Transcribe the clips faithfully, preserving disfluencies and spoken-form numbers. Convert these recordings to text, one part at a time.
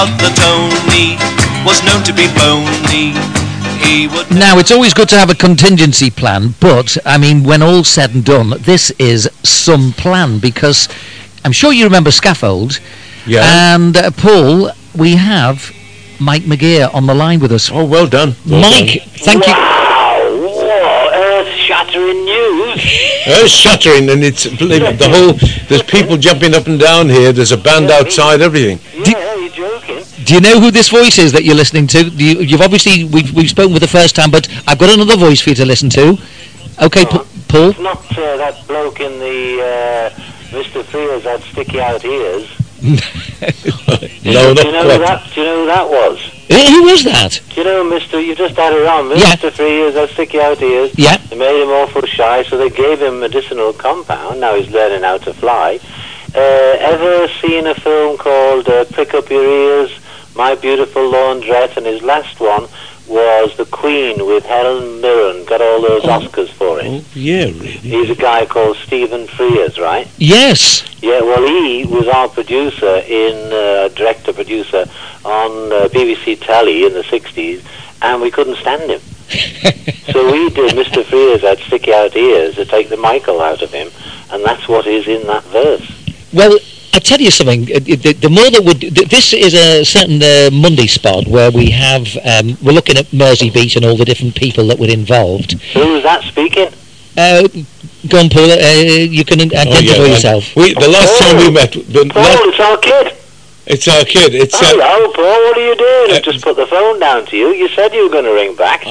brother Tony was known to be phony. He would Now, it's always good to have a contingency plan, but, I mean, when all's said and done, this is some plan, because I'm sure you remember Scaffold. Yeah. And, uh, Paul, we have Mike McGear on the line with us. Oh, well done. Well Mike, done. thank you. Wow, what earth-shattering news. Earth-shattering, and it's believe it, the whole. There's people jumping up and down here. There's a band Yeah, outside. Everything. Yeah, you're joking. Do you know who this voice is that you're listening to? Do you, you've obviously, we've, we've spoken for the first time, but I've got another voice for you to listen to. Okay, P- Paul? It's not uh, that bloke in the uh, Mister Frears had sticky out ears. No, do not you know quite. who that? Do you know who that was? Uh, Who was that? Do you know Mister You just had it on. Yeah. Mister Frears had sticky out ears. Yeah. They made him awful shy, so they gave him medicinal compound. Now he's learning how to fly. Uh, ever seen a film called uh, Prick Up Your Ears, My Beautiful Laundrette? And his last one was The Queen with Helen Mirren. Got all those Oscars for it. Oh, yeah, really. He's a guy called Stephen Frears, right? Yes. Yeah, well, he was our producer in, uh, director-producer on uh, B B C Telly in the sixties, and we couldn't stand him. So we did Mister Frears had sticky out ears to take the Michael out of him, and that's what is in that verse. Well, I tell you something. uh, The, the more that would th- this is a certain uh, Monday spot where we have um, we're looking at Merseybeat and all the different people that were involved. Who was that speaking? Uh, go on, Paul. Uh, you can identify Oh, yeah, yourself. We, the last time we met, the Paul, last, it's our kid. it's our kid. It's uh, Hello, Paul, what are you doing? Uh, I just put the phone down to you. You said you were going to ring back.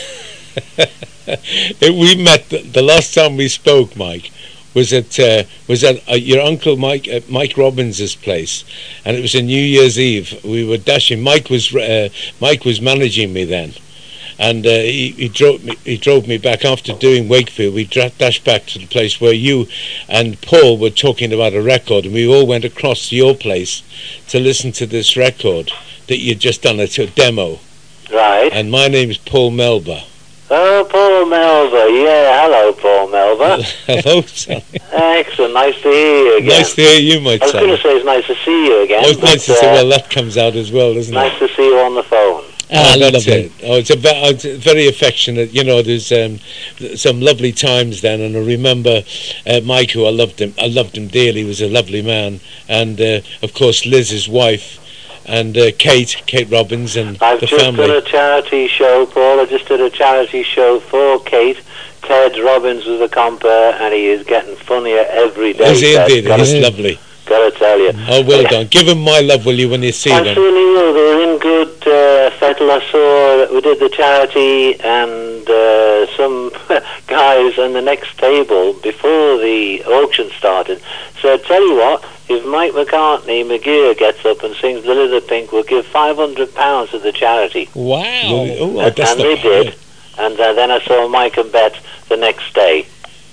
we met the, the last time we spoke, Mike. Was at uh, was at uh, your uncle Mike uh, Mike Robbins's place, and it was a New Year's Eve. We were dashing. Mike was uh, Mike was managing me then, and uh, he, he drove me he drove me back after doing Wakefield. We dra- dashed back to the place where you and Paul were talking about a record, and we all went across to your place to listen to this record that you'd just done. It's a demo, Right. and my name is Paul Melba. Oh, Paul Melba. Yeah, hello, Paul Melba. Hello, son. Excellent. Nice to hear you again. Nice to hear you, my I was son. going to say it's nice to see you again. Oh, it's nice to but, see. uh, Well, that comes out as well, doesn't nice it? to see you on the phone. Ah, Oh, that's lovely. it. Oh, it's a ve- oh, it's very affectionate. You know, there's um, th- some lovely times then, and I remember uh, Mike, who I loved him. I loved him dearly. He was a lovely man, and uh, of course Liz, his wife, and uh, Kate, Kate Robbins, and I've the just family. done a charity show, Paul. I just did a charity show for Kate. Ted Robbins was the compere, and he is getting funnier every day. Is he Ted. indeed? Gotta, He's lovely. gotta tell you. Oh, well Yeah. done. Give him my love, will you, when you see I them? certainly will. They were in good uh, fettle. I saw we did the charity, and uh, some guys on the next table before the auction started said, "Tell you what, if Mike McCartney McGear gets up and sings The Little Pink, we'll give five hundred pounds to the charity." Wow. Oh, and that's and not they bad. did. And uh, then I saw Mike and Bet the next day.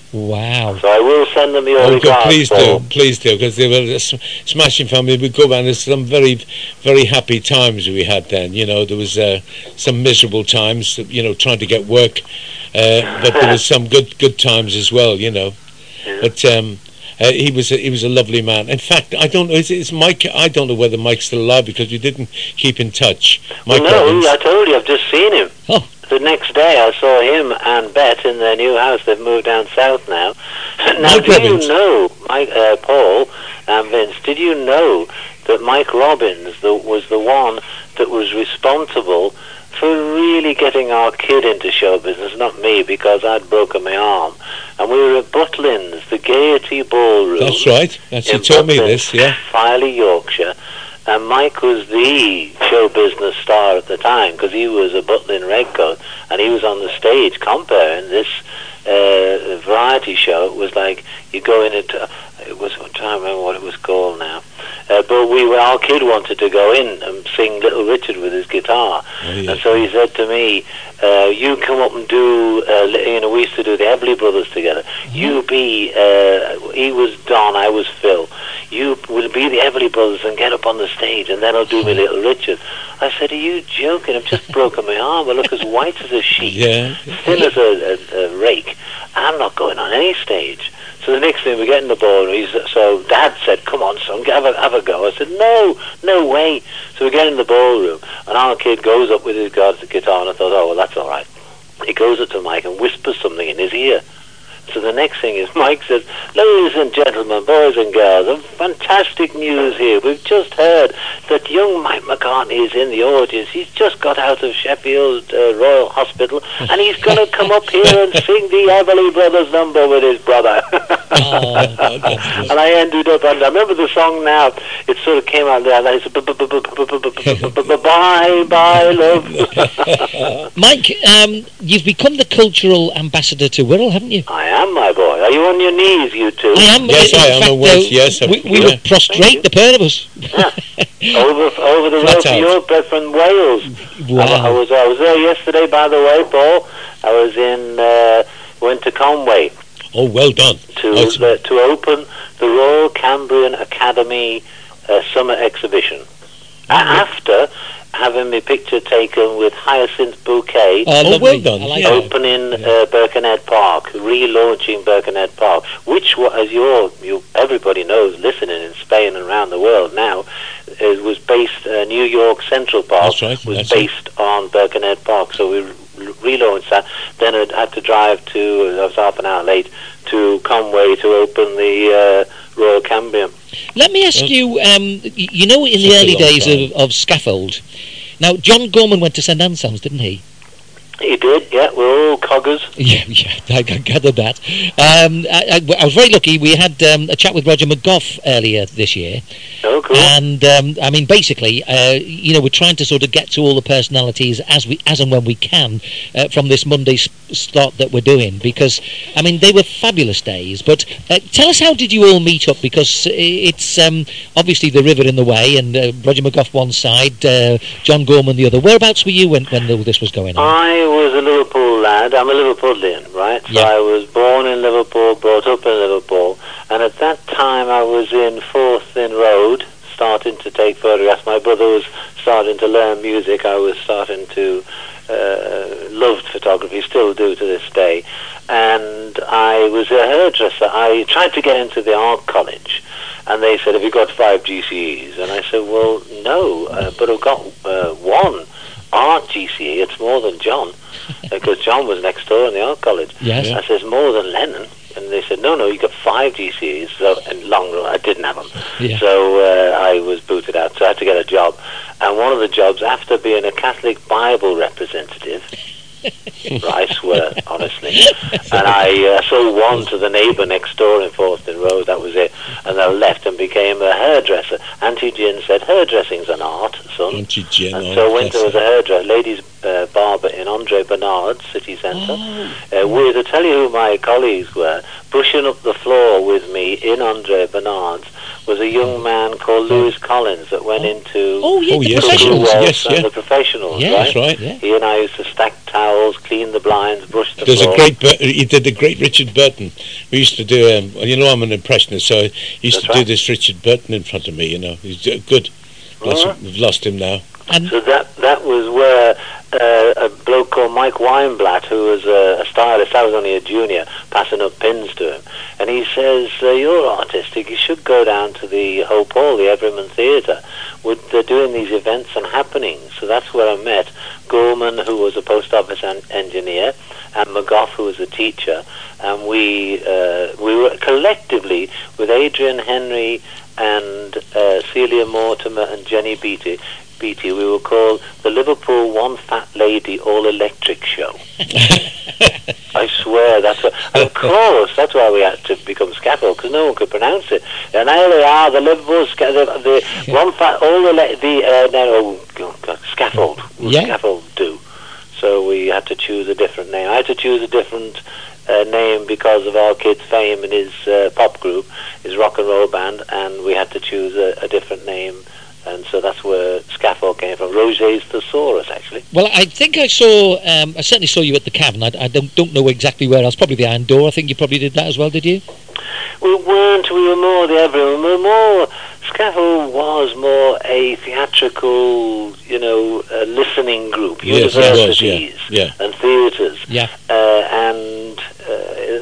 Wow. So I will send them your Oh, regards, God, please Paul. do, please do, because they were a s- smashing family. We go around. There's some very, very happy times we had then. You know, there was uh, some miserable times. You know, trying to get work, uh, but there was some good, good times as well. You know, Yeah. but um, uh, he was, a, he was a lovely man. In fact, I don't know. Is, is Mike? I don't know whether Mike's still alive because we didn't keep in touch. Mike Well, no, Robbins. I told you, I've just seen him. Oh. The next day I saw him and Bet in their new house. They've moved down south now. Now, Mike do Robbins. you know, Mike, uh, Paul and Vince, did you know that Mike Robbins the, was the one that was responsible for really getting our kid into show business, not me, because I'd broken my arm. And we were at Butlins, the Gaiety Ballroom. That's right. That's you in told me Butlins, this. Yeah. Filey, Yorkshire. And Mike was the show business star at the time because he was a Butlin Redcoat and he was on the stage comparing this uh, variety show. It was like you go in it. Uh, it was I'm trying to remember what it was called now. Uh, but we were our kid wanted to go in and sing Little Richard with his guitar, Oh, yeah. and so he said to me, uh, "You come up and do." Uh, li- you know, we used to do the Everly Brothers together. You be. Uh, he was Don, I was Phil. You will be the Everly Brothers and get up on the stage, and then I'll do me Little Richard. I said, "Are you joking? I've just broken my arm. I look as white as a sheet, Yeah. thin as a, a, a rake. I'm not going on any stage." So the next thing we get in the ballroom, he's, so Dad said, "Come on, son, have a, have a go." I said, "No, no way." So we get in the ballroom, and our kid goes up with his guitar, and I thought, "Oh, well, that's all right." He goes up to Mike and whispers something in his ear. So the next thing is Mike says, "Ladies and gentlemen, boys and girls, a fantastic news here. We've just heard that young Mike McCartney is in the audience. He's just got out of Sheffield uh, Royal Hospital, and he's going to come up here and sing the Everly Brothers number with his brother." And I ended up, and I remember the song now, it sort of came out there, and I said, "Bye, bye, love." Mike, um, you've become the cultural ambassador to Wirral, haven't you? I am, my boy. Are you on your knees, you two? I am. Yes, in I fact, am. Well, uh, yes, we, we yeah. would prostrate, the pair of us. Yeah. over over the Flat road to out. Europe from Wales. Wow. I, I was I was there yesterday, by the way, Paul. I was in uh, went to Conway Oh, well done. to Oh, it's- uh, to open the Royal Cambrian Academy uh, summer exhibition. A After having my picture taken with Hyacinth Bouquet. Oh, Oh, lovely. well done. I like Yeah. that. Opening uh, Birkenhead Park, relaunching Birkenhead Park, which, wa- as you all, you everybody knows, listening in Spain and around the world now, it was based. Uh, New York Central Park That's right, was that's right. based on Birkenhead Park, so we re- relaunched that. Then I had to drive to. I was half an hour late to Conway to open the uh, Royal Cambrian. Let me ask Well, you, um, y- you know, in such the a early long days time. of, of Scaffold, now, John Gorman went to Saint Anselm's, didn't he? He did, yeah. We're all coggers. Yeah, yeah, I g- gathered that. Um, I, I, I was very lucky. We had um, a chat with Roger McGough earlier this year. Oh, cool. And, um, I mean, basically, uh, you know, we're trying to sort of get to all the personalities as we, as and when we can uh, from this Monday s- slot that we're doing, because, I mean, they were fabulous days. But uh, tell us, how did you all meet up? Because i- it's um, obviously the river in the way, and uh, Roger McGough one side, uh, John Gorman the other. Whereabouts were you when, when all this was going on? I was a Liverpool lad. I'm a Liverpudlian, right? So Yeah. I was born in Liverpool, brought up in Liverpool, and at that time I was in Fourth Inn Road, starting to take photographs. My brother was starting to learn music. I was starting to uh, loved photography, still do to this day. And I was a hairdresser. I tried to get into the art college, and they said, "Have you got five G C Es?" And I said, "Well, no, uh, but I've got uh, one art G C E. It's more than John." Because John was next door in the art college. Yes. I says, "More than Lennon." And they said, "No, no, you got five G C Es." So, and long run, I didn't have them. Yeah. So uh, I was booted out. So I had to get a job. And one of the jobs, after being a Catholic Bible representative, I swear, honestly. And I uh, sold one to the neighbour next door in Forreston Road, that was it. And I left and became a hairdresser. Auntie Jin said, "Hairdressing's an art, son." Auntie Jin, And oh, so I went bless as a hairdresser, ladies uh, barber in Andre Bernard's city centre. Oh. Uh, with, to tell you who my colleagues were, brushing up the floor with me in Andre Bernard's was a young man called Lewis Collins that went into Oh, yeah, Oh, the yes, Cuckoo professionals. yes, Waltz and yeah. the professionals, Yeah, right? That's right. Yeah. He and I used to stack towels, clean the blinds, brush the There's floor. a great, Bur- he did the great Richard Burton. We used to do, um, you know, I'm an impressionist, so he used That's to right. do this Richard Burton in front of me, you know. He's uh, good. Bless Uh-huh. him. We've lost him now. And So that that was where uh, a bloke called Mike Weinblatt, who was a, a stylist, I was only a junior, passing up pins to him, and he says, uh, "You're artistic, you should go down to the Hope Hall, the Everyman Theatre. Would they're doing these events and happenings." So that's where I met Gorman, who was a post office en- engineer, and McGough, who was a teacher, and we uh, we were collectively with Adrian Henry and uh, Celia Mortimer and Jenny Beattie. Beattie, we were called the Liverpool One Fat Lady All Electric Show. I swear, that's what, and of course, that's why we had to become Scaffold, because no one could pronounce it. And now they are the Liverpool sca- the, the One Fat All the le- the uh, no, oh God, Scaffold. What Yeah. Scaffold do? So we had to choose a different name. I had to choose a different uh, name because of our kid's fame in his uh, pop group, his rock and roll band, and we had to choose a, a different name. And so that's where Scaffold came from. Roger's Thesaurus, actually. well, I think I saw, um, I certainly saw you at the Cavern. I, I don't, don't know exactly where else. Probably the Iron Door. I think you probably did that as well, did you? We weren't, we were more the everyone. We were more, Scaffold was more a theatrical, you know, uh, listening group. Yes, it was, yeah, Universities yeah. and theatres. Yeah. Uh, and uh,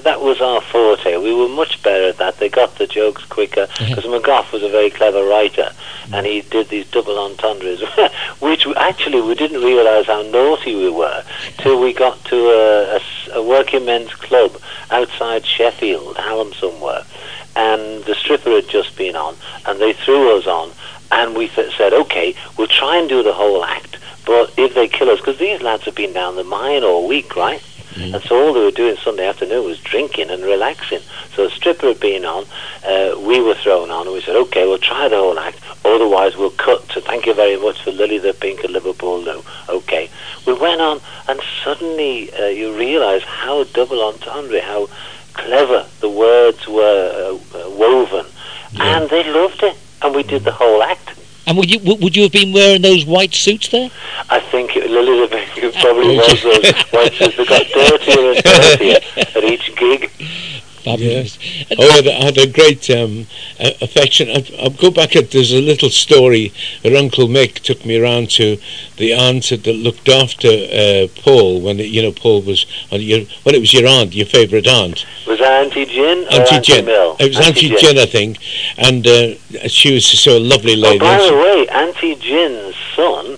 that was our forte. We were much better at that. They got the jokes quicker because McGough was a very clever writer, and he did these double entendres, which we, actually we didn't realise how naughty we were till we got to a, a, a working men's club outside Sheffield, Hallam somewhere, and the stripper had just been on, and they threw us on, and we th- said, okay, we'll try and do the whole act, but if they kill us, because these lads have been down the mine all week, right? Mm. And so all they were doing Sunday afternoon was drinking and relaxing. So the stripper had been on, uh, we were thrown on, and we said, okay, we'll try the whole act, otherwise we'll cut to thank you very much for Lily the Pink at Liverpool. No, okay. We went on, and suddenly uh, you realise how double entendre, how clever the words were uh, woven, yeah. And they loved it, and we did the whole act. And would you would you have been wearing those white suits there? I think it, Lily the Pink probably was those white suits that got dirtier and dirtier at each gig. Fabulous. Yeah. Oh, I had, I had a great um, uh, affection. I, I'll go back at, there's a little story where Uncle Mick took me around to the aunt that looked after uh, Paul when, it, you know, Paul was, on your, well, it was your aunt, your favourite aunt. Was that Auntie Gin or Auntie Auntie Gin. Mill? It was Auntie, Auntie Gin, I think. And uh, she was so a lovely lady. Oh, by the way, Auntie Gin's son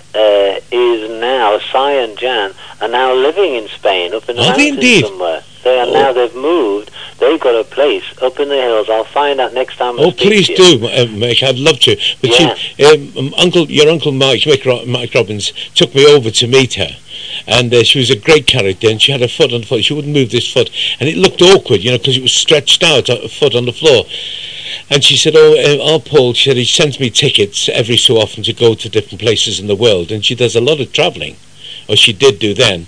uh, is now, Si and Jan, are now living in Spain, up in the Are they mountains indeed? somewhere. They are Oh. now, they've moved. They've got a place up in the hills. I'll find out next time I Oh, speak please to do, you. uh, Mick. I'd love to. But Yeah. she, um, um, Uncle, your Uncle Mike, Mick, Ro- Mike Robbins, took me over to meet her. And uh, she was a great character, and she had her foot on the floor. She wouldn't move this foot. And it looked awkward, you know, because it was stretched out, a foot on the floor. And she said, oh, uh, oh, Paul, she said, he sends me tickets every so often to go to different places in the world. And she does a lot of travelling, or she did do then.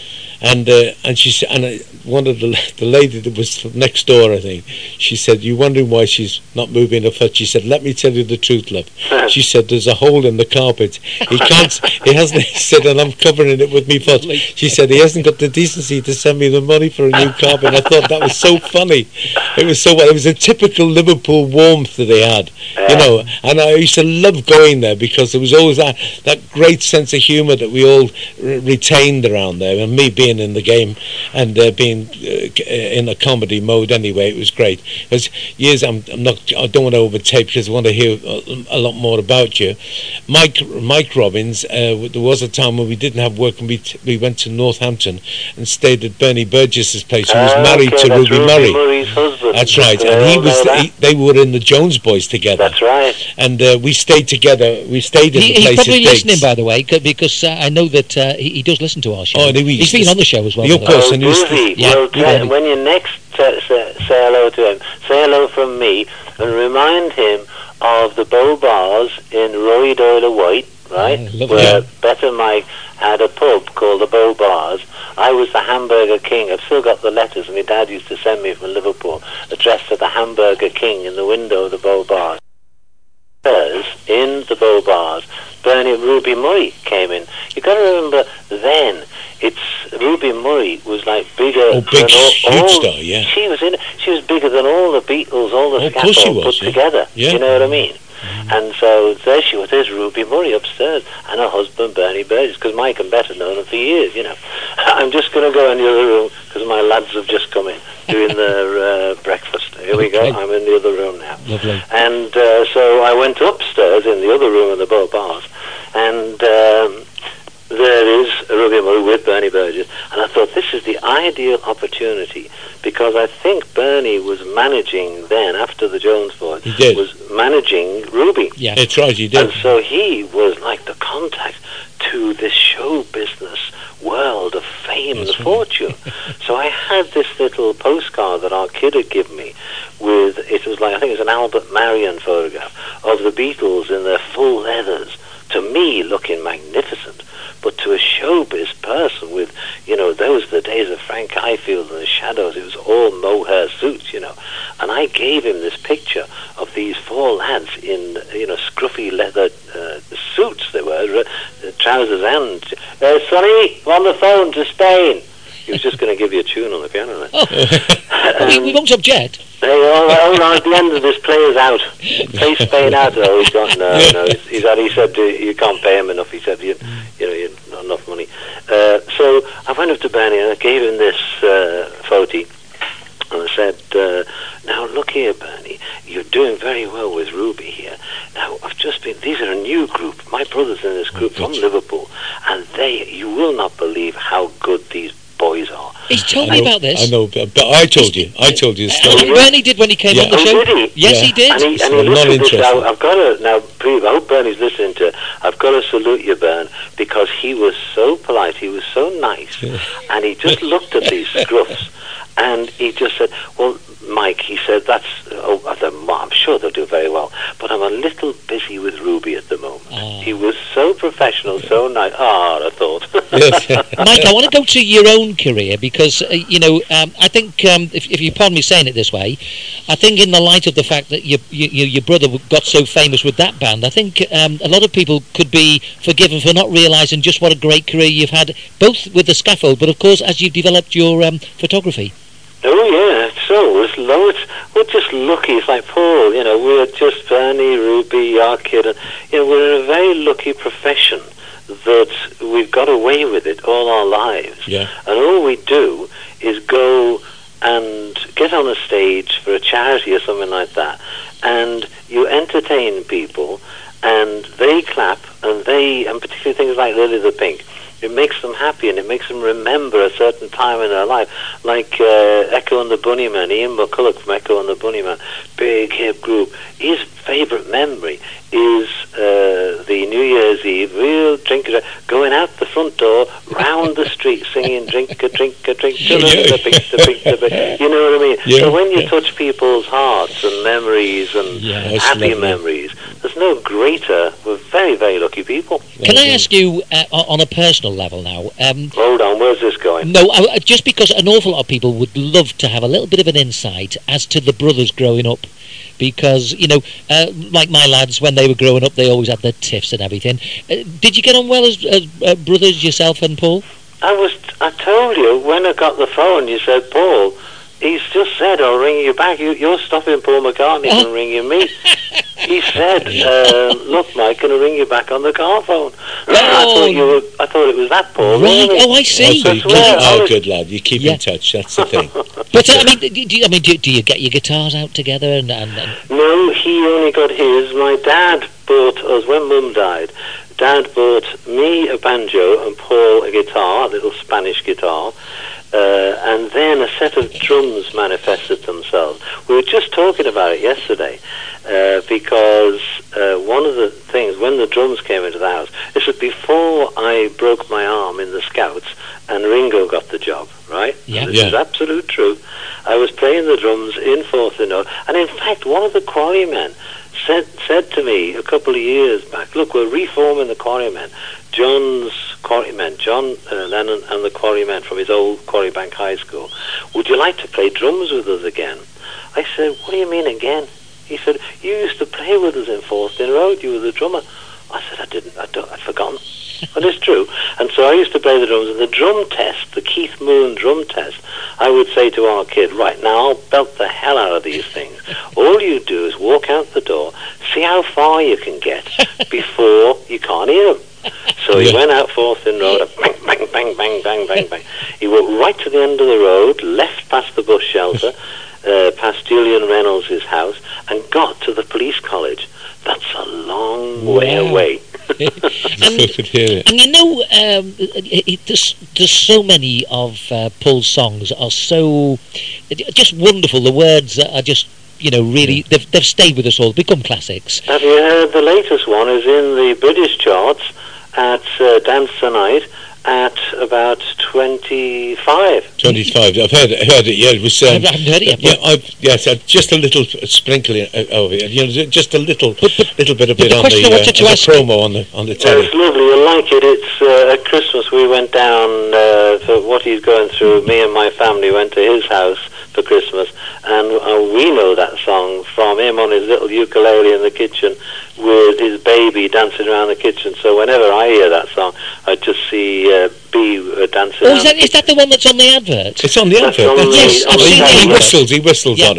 And uh, and she said, and uh, one of the the lady that was from next door, I think, she said, "You wondering why she's not moving her foot?" She said, "Let me tell you the truth, love." She said, "There's a hole in the carpet. He can't. He hasn't." He said, "And I'm covering it with me foot." She said, "He hasn't got the decency to send me the money for a new carpet." And I thought that was so funny. It was so. It was a typical Liverpool warmth that they had, you know. And I used to love going there because there was always that that great sense of humour that we all re- retained around there. And me being in the game and uh, being uh, in a comedy mode anyway, it was great. Because years, I'm, I'm not, I don't want to overtape because I want to hear a, a lot more about you. Mike Mike Robbins, uh, there was a time when we didn't have work and we t- we went to Northampton and stayed at Bernie Burgess's place, who was Ah, married okay, to that's Ruby Ruby Murray. Murray's husband. That's right, Do and they he all was. know The, that? he, they were in the Jones Boys together. That's right. And uh, we stayed together. We stayed in He, the he's place. probably at Diggs. listening, by the way, c- because uh, I know that uh, he, he does listen to our show. Oh, and he- he's been on the show as well. Yeah, of by the way. course. Oh, and he was does he? yeah, Well, he te- will. when you next te- say, say hello to him, say hello from me and remind him of the Bow Bars in Roy Doyle White, right? Yeah, lovely. Where Yeah. Better Mike had a pub called the Bow Bars. I was the Hamburger King. I've still got the letters my dad used to send me from Liverpool, addressed to the Hamburger King in the window of the Bow Bars. In the Bow Bars, Bernie Ruby Murray came in. You got to remember then, it's Ruby Murray was like bigger Oh, big, than all, huge all star, yeah. She was in. She was bigger than all the Beatles, all the Oh, of course she scaffold was, put yeah. together. Yeah. You know what I mean? And so there she was. There's Ruby Murray upstairs, and her husband Bernie Burgess, because Mike and Beth had known them for years. You know, I'm just going to go in the other room because my lads have just come in doing their uh, breakfast. Here we go. Okay. I'm in the other room now. Lovely. And uh, so I went upstairs in the other room of the Bow Bars, and um, there is Ruby Murray with Bernie Burgess, and I thought this is the ideal opportunity because I think Bernie was managing then, after the Jones Boys, He did. was managing Ruby. Yeah. That's right, he did. And so he was like the contact to this show business world of fame That's and right. fortune. So I had this little postcard that our kid had given me with, it was like, I think it was an Albert Marion photograph of the Beatles in their full leathers, to me looking magnificent. But to a showbiz person with, you know, those were the days of Frank Highfield and the Shadows, it was all mohair suits, you know. And I gave him this picture of these four lads in, you know, scruffy leather uh, suits they were, uh, trousers and... Uh, Sonny, I'm on the phone to Spain. He was just going to give you a tune on the piano then. Oh, we, we won't object. Hey, all right, all right, at the end of this, player's out. Play Spain out. Oh, he's got no, no. He's, he's had, he said uh, you can't pay him enough. He said you, you know, you not enough money. Uh, so I went up to Bernie and I gave him this uh, photo, brothers in this group from Liverpool, and they, you will not believe how good these boys are. He's told I me know, about this. I know, but, but I told you. I told you the I story. think Bernie did when he came Yeah. on the Oh, show. did he? Yes, Yeah. he did. And he, and So he I'm not listened to this. interested. I, I've got to now. Please, I hope Bernie's listening to. I've got to salute you, Bern, because he was so polite. He was so nice, and he just looked at these scruffs, and he just said, "Well, Mike," he said, "that's. Oh, I thought, "Well, I'm sure they'll do very well, but I'm a little busy with Ruby at the moment." Ah. He was so professional, so nice. Ah, I thought. Yes. Mike, I want to go to your own career because, uh, you know, um, I think, um, if, if you pardon me saying it this way, I think in the light of the fact that your, your, your brother got so famous with that band, I think um, a lot of people could be forgiven for not realising just what a great career you've had, both with the scaffold, but of course as you've developed your um, photography. Oh yeah, so it's loads. We're just lucky. It's like Paul, you know. We're just Bernie, Ruby, our kid, and you know, we're in a very lucky profession that we've got away with it all our lives. Yeah. And all we do is go and get on a stage for a charity or something like that, and you entertain people, and they clap, and they, and particularly things like Lily the Pink. It makes them happy, and it makes them remember a certain time in their life. Like uh, Echo and the Bunnymen, Ian McCulloch from Echo and the Bunnymen, big hip group. His favourite memory is uh, the New Year's Eve, real drink, going out the front door, round the street, singing drink a drink a drink, a the pink, the pink, the pink. You know what I mean? Yeah, so when you yeah. touch people's hearts and memories and Yeah. That's happy lovely. memories, there's no greater. We're very, very lucky people. Can I ask you, uh, on a personal level now, um, Hold on, where's this going? no, uh, just because an awful lot of people would love to have a little bit of an insight as to the brothers growing up, because, you know, uh, like my lads, when they were growing up, they always had their tiffs and everything. Uh, did you get on well as, as uh, brothers, yourself and Paul? I was. I told you when I got the phone. You said, Paul, he's just said I'll ring you back. You, you're stopping Paul McCartney from ringing me. He said, uh, "Look, Mike, can I ring you back on the car phone?" I thought you were. I thought it was that Paul. Right, Really. oh, I see. So you That's where keep, I oh, was- good lad. You keep Yeah. in touch. That's the thing. But, uh, I mean, do, do, I mean do, do you get your guitars out together? And, and, and No, he only got his. My dad bought us when Mum died. Dad bought me a banjo and Paul a guitar, a little Spanish guitar. Uh, and then a set of drums manifested themselves. We were just talking about it yesterday, uh, because uh, one of the things, when the drums came into the house, this was before I broke my arm in the Scouts, and Ringo got the job, right? Yeah. This Yeah. is absolute truth. I was playing the drums in Fourth and Note, and in fact, one of the Quarrymen said said to me a couple of years back, look, we're reforming the Quarrymen. John's Quarrymen, John uh, Lennon and the Quarrymen from his old Quarrybank High School. Would you like to play drums with us again? I said, what do you mean again? He said, you used to play with us in Forstyn Road. You were the drummer. I said, I didn't. I don't, I'd forgotten. And it's true. And so I used to play the drums. And the drum test, the Keith Moon drum test, I would say to our kid, right now, I'll belt the hell out of these things. All you do is walk out the door, see how far you can get before you can't hear them. So he Yeah. went out Forstyn Road, and bang, bang, bang, bang, bang, bang, bang. He walked right to the end of the road, left past the bus shelter, uh, past Julian Reynolds' house, and got to the police college. That's a long way Wow. away. I could hear it. And you know, um, it, it, there's, there's so many of uh, Paul's songs are so just wonderful. The words are just, you know, really, they've, they've stayed with us all, become classics. Have you heard the latest one is in the British charts at uh, Dance Tonight at about twenty-five. twenty-five. I've heard it. Heard it. Yeah, it was. Um, I haven't heard it yet, Yeah, but- I've, yes, uh, just a little sprinkle of it. You know, just a little, But- but- little bit of but it the on question the, I uh, wanted to as ask- a promo on the on the Yeah, telly. it's lovely. You'll like it. It's uh, at Christmas we went down uh, for what he's going through. Me and my family went to his house for Christmas, and uh, we know that song from him on his little ukulele in the kitchen with his baby dancing around the kitchen. So whenever I hear that song, I just see uh, B uh, dancing Oh, around is that, the is that the one that's on the advert? It's on the That's advert. on That's the- Yes, it. I've he, seen he it. whistles. He whistles Yeah. on it.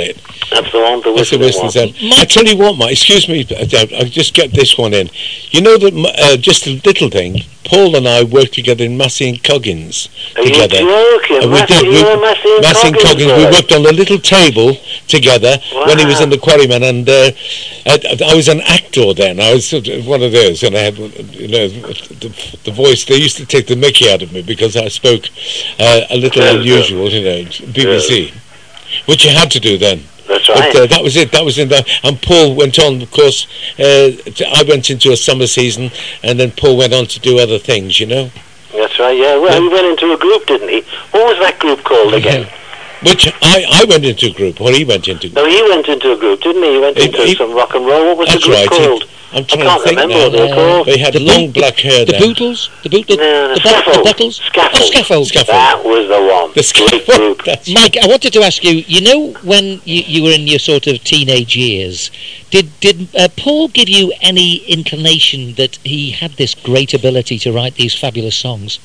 That's the one, the That's the whistling Whistling one. Zen. I tell you what, Mike, excuse me, uh, I'll just get this one in. You know that, uh, just a little thing, Paul and I worked together in Massey and Coggins Are together. you joking? And we Massey, did. We, you and Massey and Massey and Coggins, Coggins. We boy. worked on a little table together when he was Wow. in the Quarrymen, and uh, I, I was an actor then. I was sort of one of those, and I had, you know, the, the voice. They used to take the mickey out of me because I spoke uh, a little Yeah, unusual, you know, B B C, which you had to do then. That's But right. uh, that was it. That was in the. And Paul went on, of course. Uh, to, I went into a summer season, and then Paul went on to do other things. You know. That's right, yeah. Well, Yeah. he went into a group, didn't he? What was that group called again? Which I, I went into a group, or he went into. No, he went into a group, didn't he? He went He- into he- some rock and roll. What was That's the group right. he- called? I'm I trying can't to think remember now. what they were Uh, called. They had The long boot- black hair The then. Bootles? The boot the, No, the the, bo- Scaffold. the Bottles? Scaffold. Oh, Scaffold. Scaffold. That was the one. The Great Scaffold. group. That's Mike, I wanted to ask you, you know when you, you were in your sort of teenage years, did did uh, Paul give you any inclination that he had this great ability to write these fabulous songs?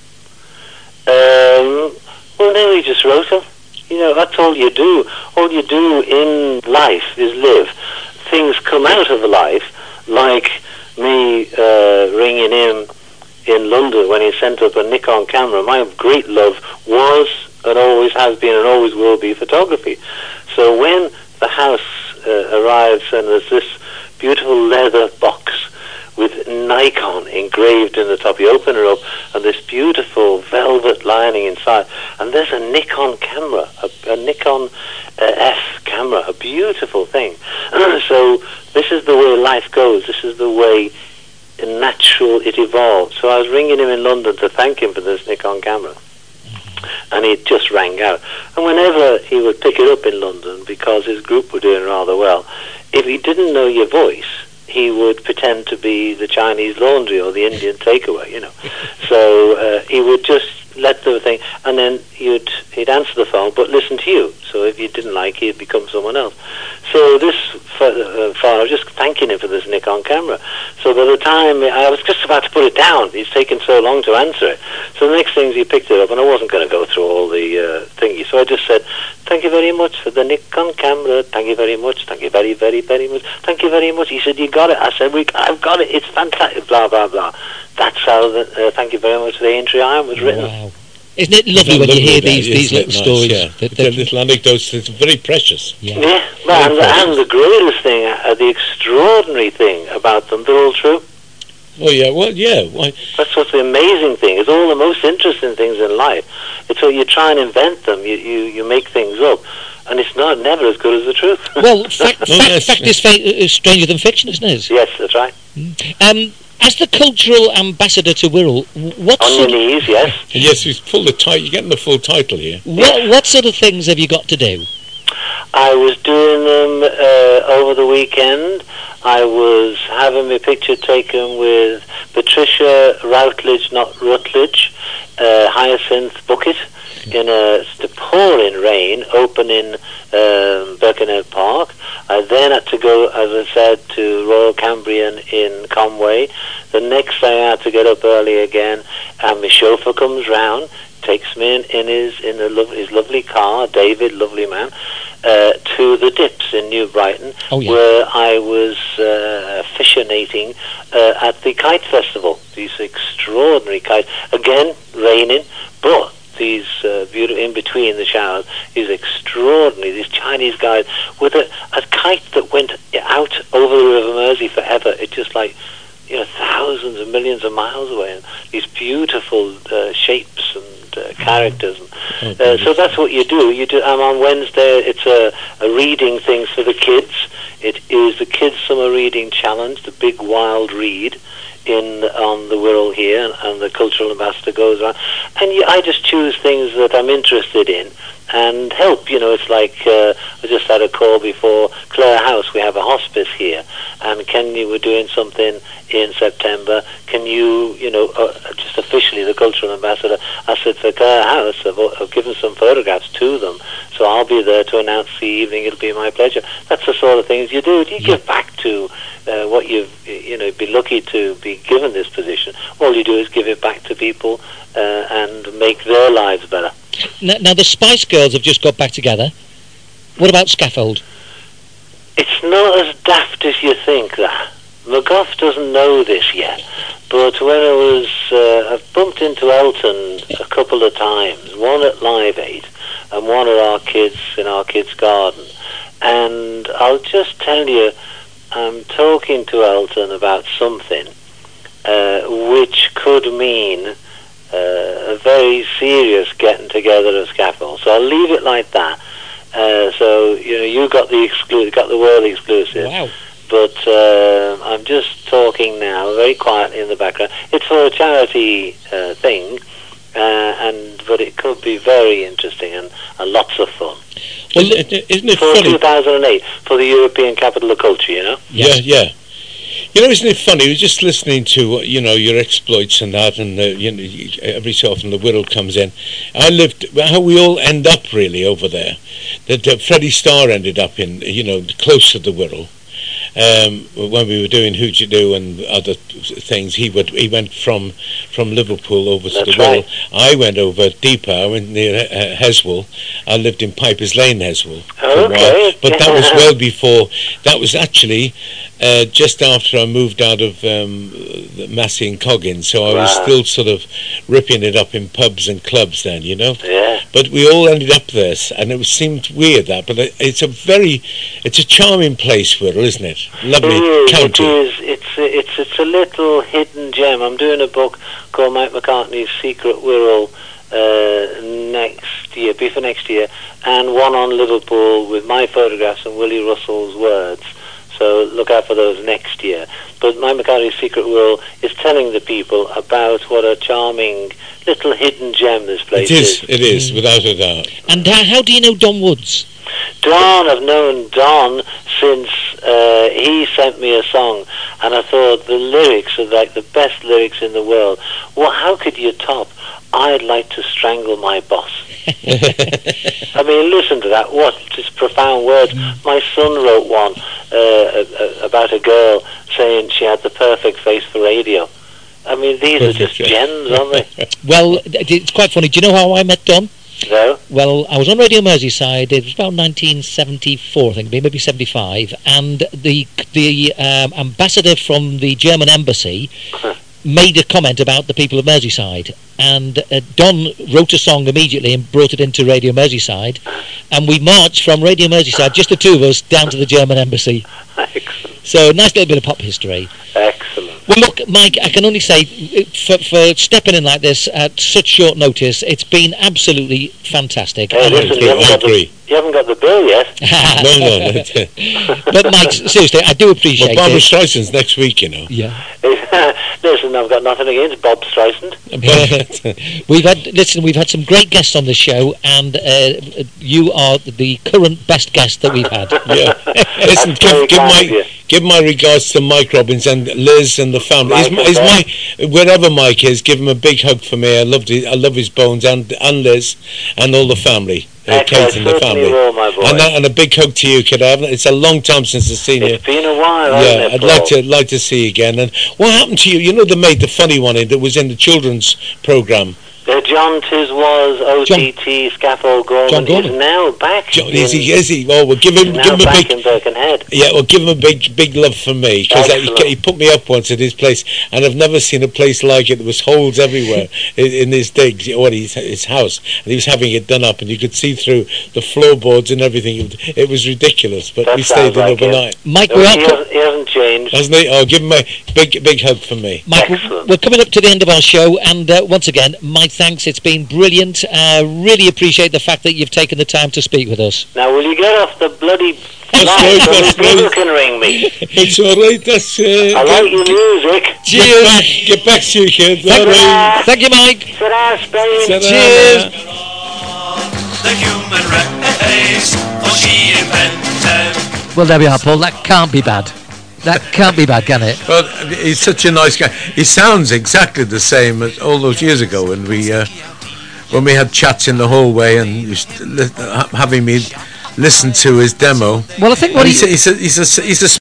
Um, well, no, he just wrote them. You know, that's all you do. All you do in life is live. Things come out of life, like me uh, ringing him in London when he sent up a Nikon camera. My great love was and always has been and always will be photography. So when the house uh, arrives and there's this beautiful leather box with Nikon engraved in the top, you open it up and this beautiful velvet lining inside, and there's a Nikon camera, a, a Nikon uh, F camera, a beautiful thing. So this is the way life goes. This is the way natural it evolved. So I was ringing him in London to thank him for this Nikon camera, and he just rang out. And whenever he would pick it up in London, because his group were doing rather well, if he didn't know your voice, he would pretend to be the Chinese laundry or the Indian takeaway, you know. So uh, he would just let the thing, and then you'd he'd answer the phone, but listen to you. So if you didn't like, he'd become someone else. So this uh, phone, I was just thanking him for this Nikon camera. So by the time I was just about to put it down, he's taken so long to answer it. So the next thing is he picked it up, and I wasn't going to go through all the uh, thingy. So I just said, "Thank you very much for the Nikon camera. Thank you very much. Thank you very, very, very much. Thank you very much." He said, "You got it." I said, "We, I've got it. It's fantastic." Blah blah blah. That's how the uh, "Thank you very much" the Aintree Iron was written. Wow. Isn't it lovely when you Lovely hear that, these, these isn't it? little Nice, stories? Yeah. that- The that- little anecdotes. It's very precious. yeah. Yeah, well, and, Very and the greatest thing, uh, the extraordinary thing about them, they're all true. Oh yeah. Well, yeah. Why? That's what's the amazing thing. It's all the most interesting things in life. It's all you try and invent them. You you, you make things up, and it's not never as good as the truth. Well, fact, fact, yes. fact is fa- uh, stranger than fiction, isn't it? Yes, that's right. Um, as the cultural ambassador to Wirral, what On your sort, knees, yes. And yes, he's full the title. You're getting the full title here. what, what sort of things have you got to do? I was doing them uh, over the weekend. I was having my picture taken with Patricia Routledge, not Rutledge, uh, Hyacinth Bucket, in a st- pouring rain, opening um, Birkenhead Park. I then had to go, as I said, to Royal Cambrian in Conway. The next day I had to get up early again, and my chauffeur comes round, takes me in, in his in a lo- his lovely car, David, lovely man, uh, to the Dips in New Brighton, Oh, yeah. where I was uh, officiating uh, at the Kite Festival. These extraordinary kites, again raining, but these uh, beautiful, in between the showers, these extraordinary, these Chinese guys with a, a kite that went out over the River Mersey forever. It's just like, you know, thousands and millions of miles away, and these beautiful uh, shapes and uh, characters. And, uh, so that's what you do. You do. I'm on Wednesday. It's a, a reading thing for the kids. It is the Kids Summer Reading Challenge, the big wild read in on the Wirral here, and, and the cultural ambassador goes around, and you, I just choose things that I'm interested in and help. You know, it's like uh, I just had a call before Clare House. We have a hospice here, and can you? We're doing something in September. Can you, you know, uh, just officially the cultural ambassador? I said for Clare House, I've, I've given some photographs to them, so I'll be there to announce the evening. It'll be my pleasure. That's the sort of things you do. You give back to uh, what you've, you know, be lucky to be given this position. All you do is give it back to people uh, and make their lives better. Now, now, the Spice Girls have just got back together. What about Scaffold? it's not as daft as you think, that. McGough doesn't know this yet, but when I was, uh, I've bumped into Elton a couple of times, one at Live Aid and one at our kids, in our kids' garden. And I'll just tell you, I'm talking to Elton about something uh, which could mean uh, a very serious getting together of Scaffold. So I'll leave it like that. Uh, so you know, you got the exclu- got the world exclusive. Wow. But uh, I'm just talking now, very quietly in the background. It's for a charity uh, thing, uh, and but it could be very interesting and, and lots of fun. Well, isn't it, isn't it for funny? two thousand eight, for the European Capital of Culture, you know. Yeah, yeah. You know, isn't it funny? I was just listening to, uh, you know, your exploits and that, and uh, you know, you- every so often the Wirral comes in. I lived, how we all end up really over there. That uh, Freddie Starr ended up in, you know, close to the Wirral. Um, when we were doing Who'd You Do and other things, he would he went from from Liverpool over to That's the Wirral. right. I went over deeper. I went near uh, Heswell. I lived in Piper's Lane, Heswell. for a while. Okay. But that was well before. That was actually uh, just after I moved out of um, the Massey and Coggins, so I was Right. still sort of ripping it up in pubs and clubs then, you know. Yeah. But we all ended up there, and it was, seemed weird that. But it- it's a very, it's a charming place, Wirral, isn't it? Lovely It is, county. it is. It's a, it's it's a little hidden gem. I'm doing a book called Mike McCartney's Secret Wirral uh, next year, before next year, and one on Liverpool with my photographs and Willie Russell's words. So look out for those next year. But Mike McCartney's Secret Wirral is telling the people about what a charming little hidden gem this place It is, it is, without a doubt. And uh, how do you know Don Woods? Don, I've known Don since uh, he sent me a song, and I thought the lyrics are like the best lyrics in the world. Well, how could you top? I'd like to strangle my boss. I mean, listen to that. What just profound words. My son wrote one uh, about a girl saying she had the perfect face for radio. I mean, these are just Perfect, gems, aren't they? Well, it's quite funny. Do you know how I met Don? No? Well, I was on Radio Merseyside. It was about nineteen seventy-four, I think, maybe seventy-five, and the the um, ambassador from the German embassy made a comment about the people of Merseyside, and uh, Don wrote a song immediately and brought it into Radio Merseyside, and we marched from Radio Merseyside, just the two of us, down to the German embassy. Excellent. So, a nice little bit of pop history. Excellent. Well, look, Mike, I can only say, uh, for, for stepping in like this at such short notice, it's been absolutely fantastic. Hey, And- listen, you haven't, I got the, agree. you haven't got the bill yet. No, no. no. But, Mike, seriously, I do Well, appreciate Barbara it. Streisand's next week, you know. Yeah. Listen, I've got nothing against Bob Streisand. But, We've had, listen, we've had some great guests on this show, and uh, you are the current best guest that we've had. yeah. Listen, That's very give, give kind of my you. give my regards to Mike Robbins and Liz and the family. Is, Mike is and my wherever Mike is, give him a big hug for me. I loved it. I love his bones and and Liz and all the family. Uh, Excellent, Kate and the certainly family. will, my boy. And, that, and a big hug to you, kid. I haven't- It's a long time since I've seen you. It's been a while, Yeah, hasn't it, I'd Paul? like to like to see you again. And what happened to you? You know, they made the funny one in, that was in the children's program. Uh, John Tis was O T T Scaffold Gorman John Gorman. is now back. John, in, is he? Is he? Well, we'll give him he's give now him a back big. in Birkenhead. Yeah, well, give him a big, big love from me, because he, Excellent. he put me up once at his place, and I've never seen a place like it. There was holes everywhere in, in his digs, or his, his house, and he was having it done up, and you could see through the floorboards and everything. It, it was ridiculous, but That we stayed sounds in like it. overnight, Mike, No, we're, he, out, hasn't, he hasn't changed. hasn't he? Oh, give him a big, big hug from me. Mike, Excellent. we're coming up to the end of our show, and uh, once again, my thanks. It's been brilliant. Uh, really appreciate the fact that you've taken the time to speak with us. Now, will you get off the bloody That's line right, so that's these people right. can ring me? It's all right. That's uh, I like your music. Get back, get back to you, kid. All right. Thank you, Mike. Sit down, Spain. Ta-da. Cheers. The human race, for she invented. Well, there we are, Paul. That can't be bad. That can't be bad, can it? Well, he's such a nice guy. He sounds exactly the same as all those years ago when we uh, when we had chats in the hallway and used to li- having me listen to his demo. Well, I think what And he... he's, a, he's, a, he's, a, he's a